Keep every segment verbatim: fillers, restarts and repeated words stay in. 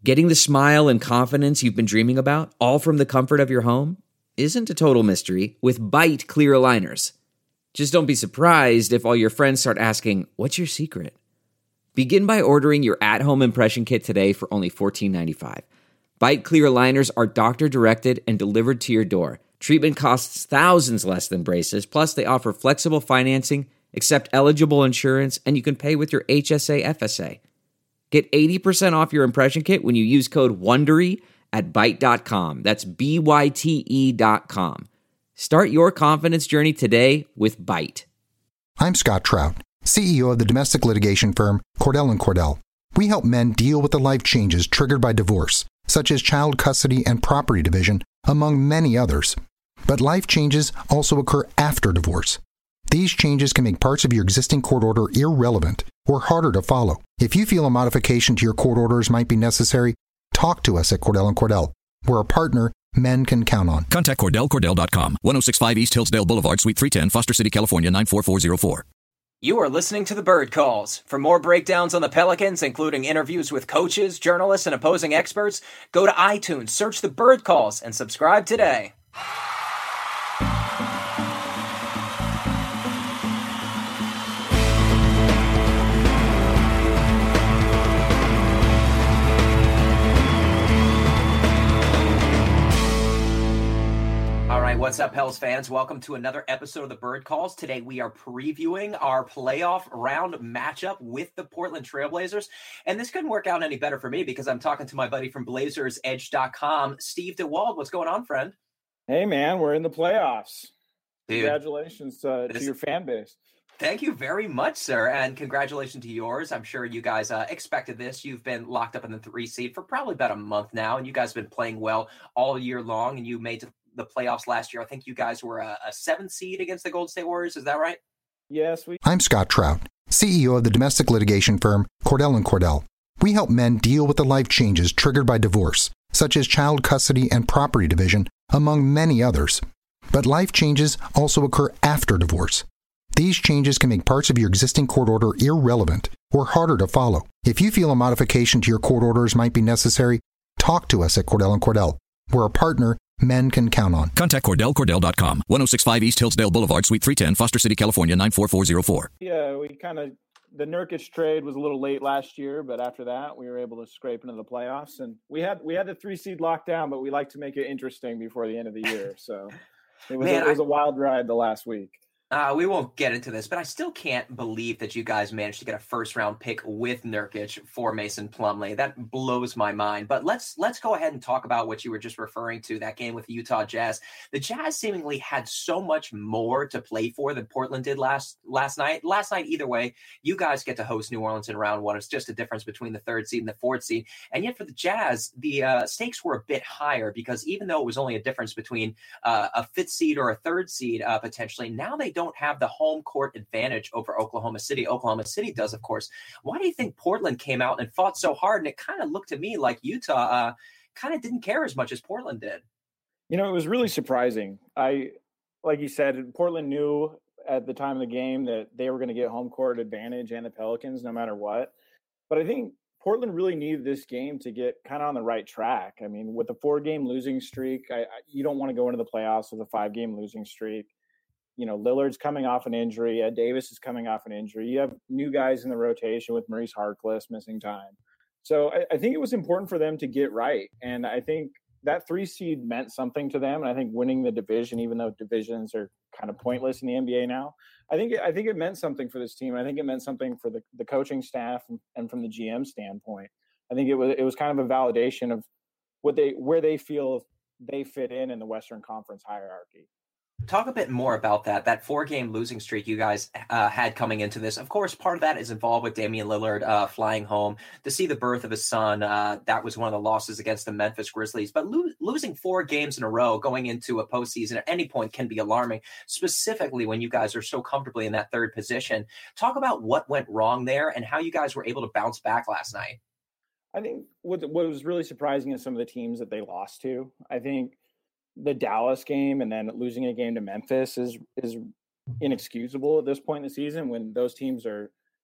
Getting the smile and confidence you've been dreaming about, all from the comfort of your home, isn't a total mystery with Byte clear aligners. Just don't be surprised if all your friends start asking, "What's your secret?" Begin by ordering your at-home impression kit today for only fourteen ninety-five. Byte clear aligners are doctor-directed and delivered to your door. Treatment costs thousands less than braces, plus they offer flexible financing, accept eligible insurance, and you can pay with your H S A F S A. Get eighty percent off your impression kit when you use code WONDERY at byte dot com. That's B Y T E dot com. Start your confidence journey today with Byte. I'm Scott Trout, C E O of the domestic litigation firm Cordell and Cordell. We help men deal with the life changes triggered by divorce, such as child custody and property division, among many others. But life changes also occur after divorce. These changes can make parts of your existing court order irrelevant or harder to follow. If you feel a modification to your court orders might be necessary, talk to us at Cordell and Cordell. We're a partner men can count on. Contact Cordell Cordell dot com, ten sixty-five East Hillsdale Boulevard, Suite three ten, Foster City, California, nine four four zero four. You are listening to The Bird Calls. For more breakdowns on the Pelicans, including interviews with coaches, journalists, and opposing experts, go to iTunes, search The Bird Calls, and subscribe today. What's up, Pels fans? Welcome to another episode of the Bird Calls. Today we are previewing our playoff round matchup with the Portland Trailblazers. And this couldn't work out any better for me because I'm talking to my buddy from Blazers Edge dot com, Steve DeWald. What's going on, friend? Hey, man, we're in the playoffs. Dude, congratulations uh, this, to your fan base. Thank you very much, sir. And congratulations to yours. I'm sure you guys uh, expected this. You've been locked up in the three seed for probably about a month now, and you guys have been playing well all year long, and you made to the playoffs last year. I think you guys were a, a seven seed against the Golden State Warriors. Is that right? Yes. We- I'm Scott Trout, C E O of the domestic litigation firm Cordell and Cordell. We help men deal with the life changes triggered by divorce, such as child custody and property division, among many others. But life changes also occur after divorce. These changes can make parts of your existing court order irrelevant or harder to follow. If you feel a modification to your court orders might be necessary, talk to us at Cordell and Cordell. We're a partner men can count on. Contact Cordell Cordell dot com, ten sixty-five East Hillsdale Boulevard, Suite three ten, Foster City, California, nine four four zero four. Yeah, we kind of, the Nurkic trade was a little late last year, but after that, we were able to scrape into the playoffs. And we had we had the three seed locked down, but we like to make it interesting before the end of the year. So it was, Man, a, it was I, a wild ride the last week. Uh, we won't get into this, but I still can't believe that you guys managed to get a first-round pick with Nurkic for Mason Plumlee. That blows my mind. But let's let's go ahead and talk about what you were just referring to, that game with the Utah Jazz. The Jazz seemingly had so much more to play for than Portland did last last night. Last night, either way, you guys get to host New Orleans in round one. It's just a difference between the third seed and the fourth seed. And yet for the Jazz, the uh, stakes were a bit higher because even though it was only a difference between uh, a fifth seed or a third seed uh, potentially, now they don't have the home court advantage over Oklahoma City. Oklahoma City does, of course. Why do you think Portland came out and fought so hard? And it kind of looked to me like Utah uh, kind of didn't care as much as Portland did. You know, it was really surprising. I, like you said, Portland knew at the time of the game that they were going to get home court advantage and the Pelicans no matter what. But I think Portland really needed this game to get kind of on the right track. I mean, with a four-game losing streak, I, I, you don't want to go into the playoffs with a five-game losing streak. You know, Lillard's coming off an injury. Ed Davis is coming off an injury. You have new guys in the rotation with Maurice Harkless missing time. So I, I think it was important for them to get right. And I think that three seed meant something to them. And I think winning the division, even though divisions are kind of pointless in the N B A now, I think I think it meant something for this team. I think it meant something for the, the coaching staff and, and from the G M standpoint. I think it was it was kind of a validation of what they where they feel they fit in in the Western Conference hierarchy. Talk a bit more about that, that four-game losing streak you guys uh, had coming into this. Of course, part of that is involved with Damian Lillard uh, flying home to see the birth of his son. Uh, that was one of the losses against the Memphis Grizzlies. But lo- losing four games in a row going into a postseason at any point can be alarming, specifically when you guys are so comfortably in that third position. Talk about what went wrong there and how you guys were able to bounce back last night. I think what what was really surprising is some of the teams that they lost to. I think the Dallas game and then losing a game to Memphis is is inexcusable at this point in the season when those teams are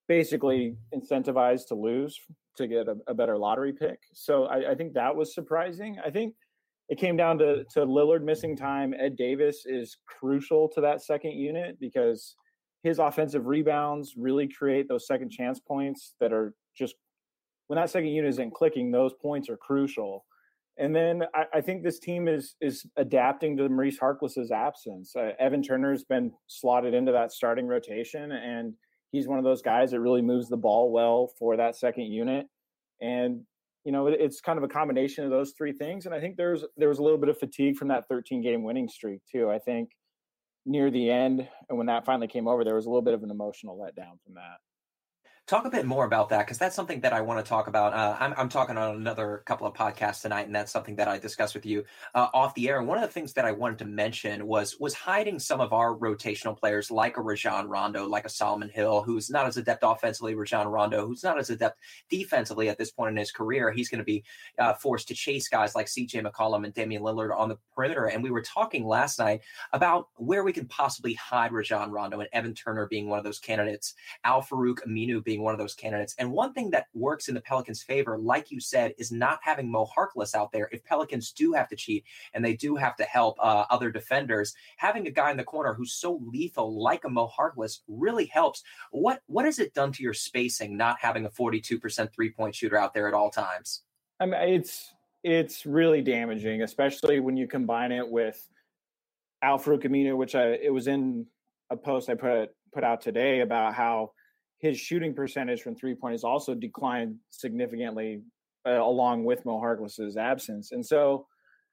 basically incentivized to lose to get a, a better lottery pick. So I, I think that was surprising. I think it came down to, to Lillard missing time. Ed Davis is crucial to that second unit because his offensive rebounds really create those second chance points that are just, when that second unit isn't clicking, those points are crucial. And then I, I think this team is is adapting to Maurice Harkless's absence. Uh, Evan Turner's been slotted into that starting rotation, and he's one of those guys that really moves the ball well for that second unit. And, you know, it, it's kind of a combination of those three things. And I think there's there was a little bit of fatigue from that thirteen-game winning streak, too. I think near the end, and when that finally came over, there was a little bit of an emotional letdown from that. Talk a bit more about that, because that's something that I want to talk about. Uh, I'm, I'm talking on another couple of podcasts tonight, and that's something that I discussed with you uh, off the air. And one of the things that I wanted to mention was was hiding some of our rotational players, like a Rajon Rondo, like a Solomon Hill, who's not as adept offensively, Rajon Rondo, who's not as adept defensively at this point in his career. He's going to be uh, forced to chase guys like C J McCollum and Damian Lillard on the perimeter. And we were talking last night about where we can possibly hide Rajon Rondo, and Evan Turner being one of those candidates, Al-Farouq Aminu being one of those candidates. And one thing that works in the Pelicans' favor, like you said, is not having Mo Harkless out there. If Pelicans do have to cheat and they do have to help uh, other defenders, having a guy in the corner who's so lethal like a Mo Harkless really helps. What what has it done to your spacing not having a forty-two percent three-point shooter out there at all times? I mean, it's it's really damaging, especially when you combine it with Al-Farouq Aminu, which I it was in a post I put put out today about how his shooting percentage from three-point has also declined significantly uh, along with Mo Harkless's absence. And so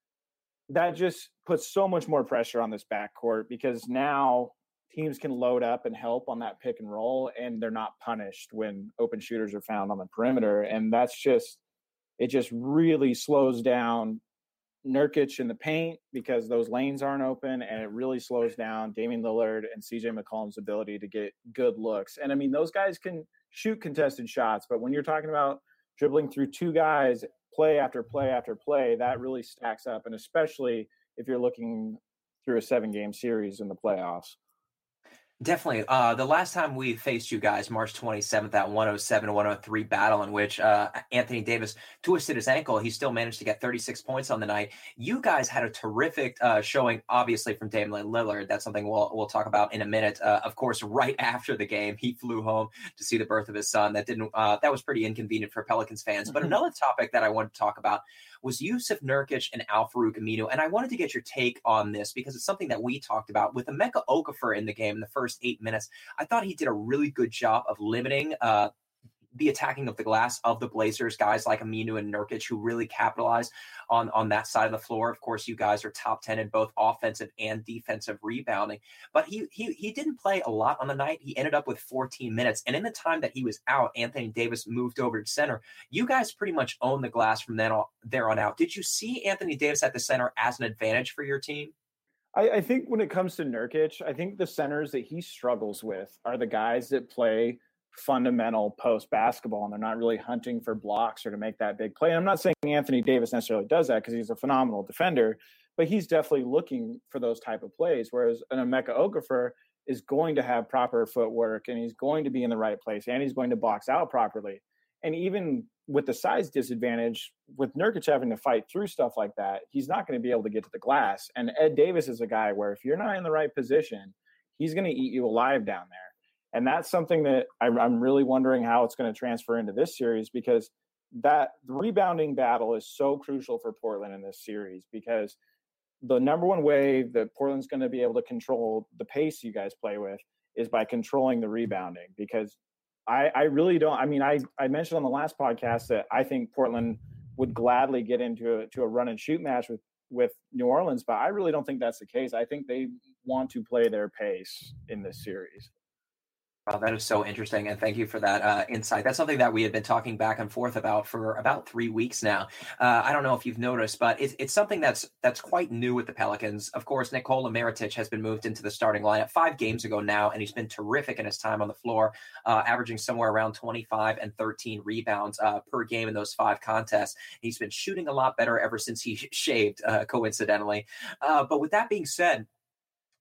that just puts so much more pressure on this backcourt, because now teams can load up and help on that pick and roll, and they're not punished when open shooters are found on the perimeter. And that's just, it just really slows down Nurkic in the paint because those lanes aren't open, and it really slows down Damian Lillard and C J McCollum's ability to get good looks. And I mean, those guys can shoot contested shots, but when you're talking about dribbling through two guys, play after play after play, that really stacks up. And especially if you're looking through a seven game series in the playoffs. Definitely. Uh, the last time we faced you guys, March twenty-seventh, that one oh seven one oh three battle in which uh, Anthony Davis twisted his ankle, he still managed to get thirty-six points on the night. You guys had a terrific uh, showing, obviously, from Damian Lillard. That's something we'll we'll talk about in a minute. Uh, of course, right after the game, he flew home to see the birth of his son. That didn't. Uh, that was pretty inconvenient for Pelicans fans. But another topic that I wanted to talk about was Jusuf Nurkic and Al-Farouq Aminu. And I wanted to get your take on this because it's something that we talked about with Emeka Okafor in the game in the first eight minutes. I thought he did a really good job of limiting uh, the attacking of the glass of the Blazers, guys like Aminu and Nurkic, who really capitalized on, on that side of the floor. Of course, you guys are top ten in both offensive and defensive rebounding. But he he he didn't play a lot on the night. He ended up with fourteen minutes. And in the time that he was out, Anthony Davis moved over to center. You guys pretty much owned the glass from then on, there on out. Did you see Anthony Davis at the center as an advantage for your team? I, I think when it comes to Nurkic, I think the centers that he struggles with are the guys that play fundamental post basketball, and they're not really hunting for blocks or to make that big play. And I'm not saying Anthony Davis necessarily does that because he's a phenomenal defender, but he's definitely looking for those type of plays. Whereas an Emeka Okafor is going to have proper footwork, and he's going to be in the right place, and he's going to box out properly. And even with the size disadvantage, with Nurkic having to fight through stuff like that, he's not going to be able to get to the glass. And Ed Davis is a guy where if you're not in the right position, he's going to eat you alive down there. And that's something that I'm really wondering how it's going to transfer into this series, because that rebounding battle is so crucial for Portland in this series, because the number one way that Portland's going to be able to control the pace you guys play with is by controlling the rebounding. Because I, I really don't, I mean, I, I mentioned on the last podcast that I think Portland would gladly get into a, to a run and shoot match with, with New Orleans, but I really don't think that's the case. I think they want to play their pace in this series. Wow, that is so interesting, and thank you for that uh, insight. That's something that we had been talking back and forth about for about three weeks now. Uh, I don't know if you've noticed, but it's, it's something that's that's quite new with the Pelicans. Of course, Nikola Mirotic has been moved into the starting lineup five games ago now, and he's been terrific in his time on the floor, uh, averaging somewhere around twenty-five and thirteen rebounds uh, per game in those five contests. He's been shooting a lot better ever since he shaved, uh, coincidentally. Uh, but with that being said,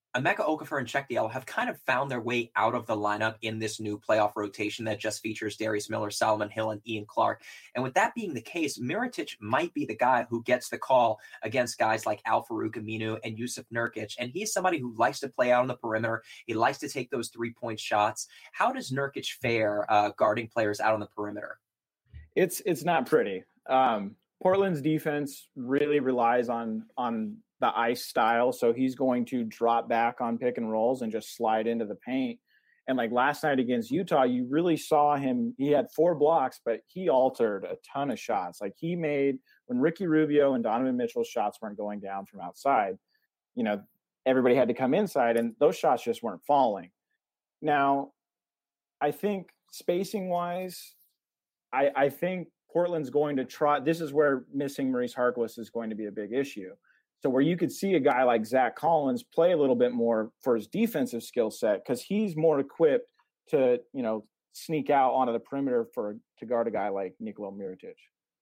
Emeka Okafor and Cheick Diallo have kind of found their way out of the lineup in this new playoff rotation that just features Darius Miller, Solomon Hill, and Ian Clark. And with that being the case, Mirotic might be the guy who gets the call against guys like Al-Farouq Aminu and Jusuf Nurkic. And he's somebody who likes to play out on the perimeter. He likes to take those three-point shots. How does Nurkic fare uh, guarding players out on the perimeter? It's it's not pretty. Um, Portland's defense really relies on on the ice style. So he's going to drop back on pick and rolls and just slide into the paint. And like last night against Utah, you really saw him. He had four blocks, but he altered a ton of shots. Like he made, when Ricky Rubio and Donovan Mitchell's shots weren't going down from outside, you know, everybody had to come inside and those shots just weren't falling. Now, I think spacing wise, I, I think Portland's going to try. This is where missing Maurice Harkless is going to be a big issue. So where you could see a guy like Zach Collins play a little bit more for his defensive skill set, because he's more equipped to, you know, sneak out onto the perimeter for to guard a guy like Nikola Mirotic.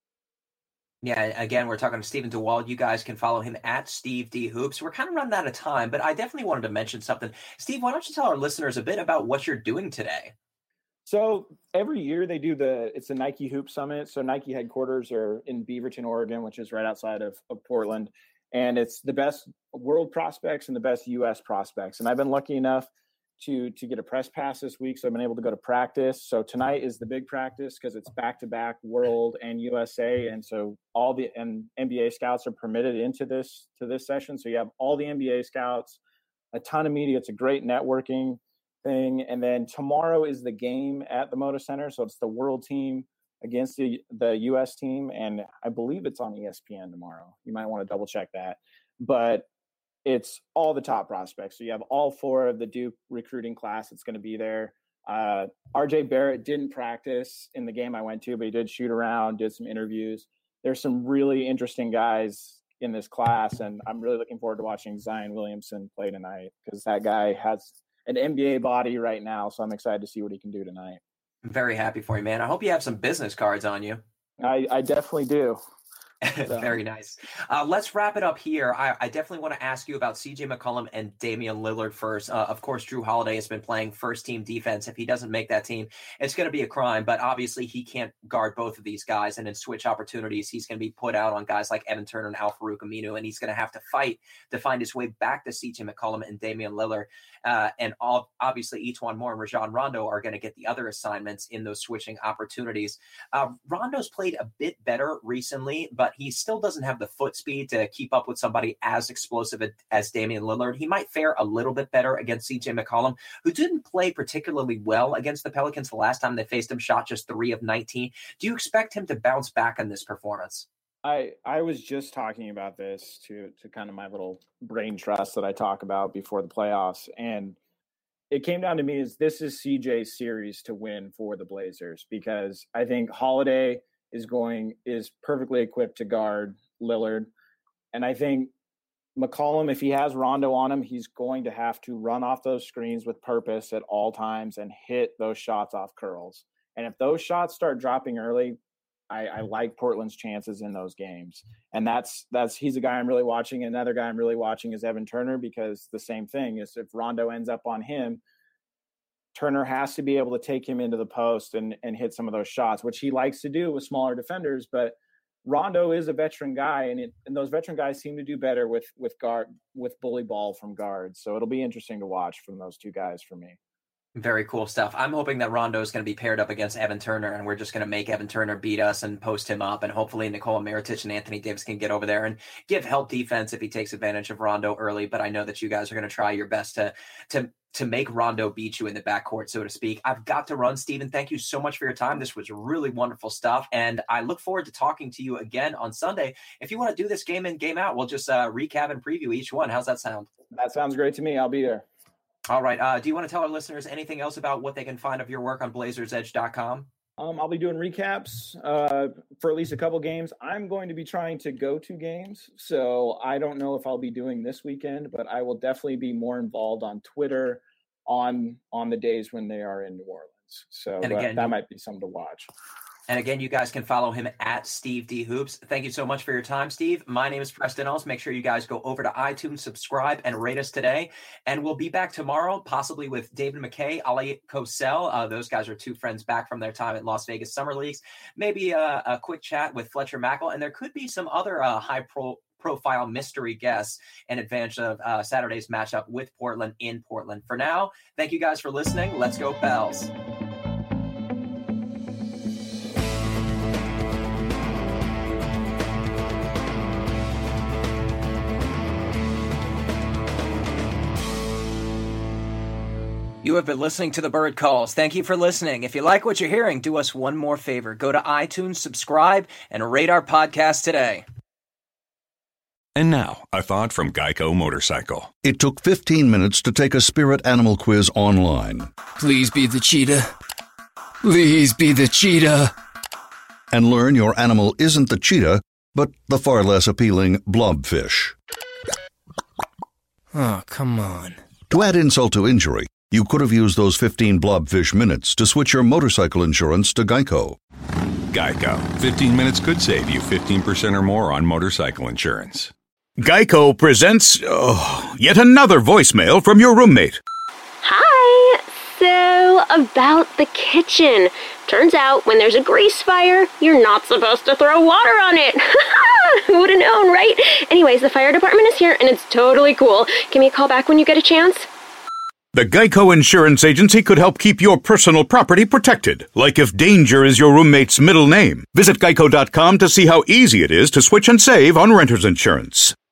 Yeah, again, we're talking to Stephen DeWald. You guys can follow him at Steve D Hoops. We're kind of running out of time, but I definitely wanted to mention something. Steve, why don't you tell our listeners a bit about what you're doing today? So every year they do the, it's the Nike Hoop Summit. So Nike headquarters are in Beaverton, Oregon, which is right outside of, of Portland. And it's the best world prospects and the best U S prospects. And I've been lucky enough to to get a press pass this week, so I've been able to go to practice. So tonight is the big practice because it's back-to-back world and U S A. And so all the and N B A scouts are permitted into this to this session. So you have all the N B A scouts, a ton of media. It's a great networking thing. And then tomorrow is the game at the Moda Center. So it's the world team against the, the U S team. And I believe it's on E S P N tomorrow. You might want to double check that. But it's all the top prospects. So you have all four of the Duke recruiting class that's going to be there. Uh, R J Barrett didn't practice in the game I went to, but he did shoot around, did some interviews. There's some really interesting guys in this class, and I'm really looking forward to watching Zion Williamson play tonight because that guy has an N B A body right now, so I'm excited to see what he can do tonight. I'm very happy for you, man. I hope you have some business cards on you. I, I definitely do. So. Very nice. Uh, let's wrap it up here. I, I definitely want to ask you about C J McCollum and Damian Lillard first. Uh, of course, Drew Holiday has been playing first team defense. If he doesn't make that team, it's going to be a crime. But obviously, he can't guard both of these guys. And in switch opportunities, he's going to be put out on guys like Evan Turner and Al-Farouq Aminu. And he's going to have to fight to find his way back to C J McCollum and Damian Lillard. Uh, and all, obviously, Etuan Moore and Rajon Rondo are going to get the other assignments in those switching opportunities. Uh, Rondo's played a bit better recently, but he still doesn't have the foot speed to keep up with somebody as explosive as Damian Lillard. He might fare a little bit better against C J McCollum, who didn't play particularly well against the Pelicans the last time they faced him, shot just three of nineteen. Do you expect him to bounce back on this performance? I, I was just talking about this to, to kind of my little brain trust that I talk about before the playoffs. And it came down to me is this is C J's series to win for the Blazers, because I think Holiday is going is perfectly equipped to guard Lillard. And I think McCollum, if he has Rondo on him, he's going to have to run off those screens with purpose at all times and hit those shots off curls. And if those shots start dropping early, I, I like Portland's chances in those games. And that's, that's, he's a guy I'm really watching. Another guy I'm really watching is Evan Turner, because the same thing is if Rondo ends up on him, Turner has to be able to take him into the post and, and hit some of those shots, which he likes to do with smaller defenders. But Rondo is a veteran guy, and, it, and those veteran guys seem to do better with, with guard, with bully ball from guards. So it'll be interesting to watch from those two guys for me. Very cool stuff. I'm hoping that Rondo is going to be paired up against Evan Turner, and we're just going to make Evan Turner beat us and post him up. And hopefully Nikola Mirotic and Anthony Davis can get over there and give help defense if he takes advantage of Rondo early. But I know that you guys are going to try your best to, to, to make Rondo beat you in the backcourt, so to speak. I've got to run, Stephen. Thank you so much for your time. This was really wonderful stuff. And I look forward to talking to you again on Sunday. If you want to do this game in, game out, we'll just uh, recap and preview each one. How's that sound? That sounds great to me. I'll be there. All right. Uh, do you want to tell our listeners anything else about what they can find of your work on blazers edge dot com? Um, I'll be doing recaps uh, for at least a couple games. I'm going to be trying to go to games, so I don't know if I'll be doing this weekend, but I will definitely be more involved on Twitter on on the days when they are in New Orleans. So and again, uh, that might be something to watch. And again, you guys can follow him at Steve D Hoops. Thank you so much for your time, Steve. My name is Preston Ellis. Make sure you guys go over to iTunes, subscribe, and rate us today. And we'll be back tomorrow, possibly with David McKay, Ali Cosell. Uh, those guys are two friends back from their time at Las Vegas Summer Leagues. Maybe a, a quick chat with Fletcher Mackel. And there could be some other uh, high pro profile mystery guests in advance of uh, Saturday's matchup with Portland in Portland. For now, thank you guys for listening. Let's go Pels. You have been listening to The Bird Calls. Thank you for listening. If you like what you're hearing, do us one more favor. Go to iTunes, subscribe, and rate our podcast today. And now, a thought from Geico Motorcycle. It took fifteen minutes to take a spirit animal quiz online. Please be the cheetah. Please be the cheetah. And learn your animal isn't the cheetah, but the far less appealing blobfish. Oh, come on. To add insult to injury, you could have used those fifteen blobfish minutes to switch your motorcycle insurance to Geico. Geico. fifteen minutes could save you fifteen percent or more on motorcycle insurance. Geico presents oh, yet another voicemail from your roommate. Hi. So, about the kitchen. Turns out when there's a grease fire, you're not supposed to throw water on it. Who would have known, right? Anyways, the fire department is here and it's totally cool. Give me a call back when you get a chance. The Geico Insurance Agency could help keep your personal property protected, like if danger is your roommate's middle name. Visit geico dot com to see how easy it is to switch and save on renter's insurance.